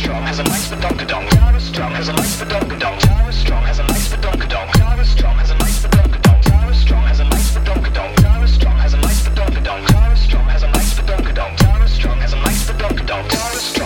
Strong has a nice badonkadonk. Tara Strong has a nice badonkadonk. Tara Strong has a nice badonkadonk. Tara Strong has a nice badonkadonk. Tara Strong has a nice badonkadonk. Tara Strong has a nice badonkadonk. Tara Strong has a nice badonkadonk. Tara Strong has a nice badonkadonk. Tara Strong